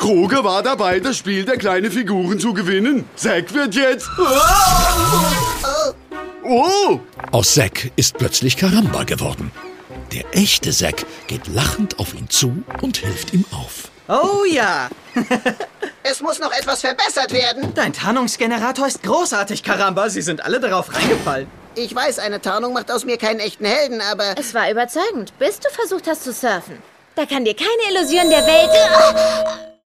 Kroger war dabei, das Spiel der kleinen Figuren zu gewinnen. Zack wird jetzt... Oh! Aus Zack ist plötzlich Karamba geworden. Der echte Zack geht lachend auf ihn zu und hilft ihm auf. Oh ja! Es muss noch etwas verbessert werden. Dein Tarnungsgenerator ist großartig, Karamba. Sie sind alle darauf reingefallen. Ich weiß, eine Tarnung macht aus mir keinen echten Helden, aber... Es war überzeugend, bis du versucht hast zu surfen. Da kann dir keine Illusion der Welt...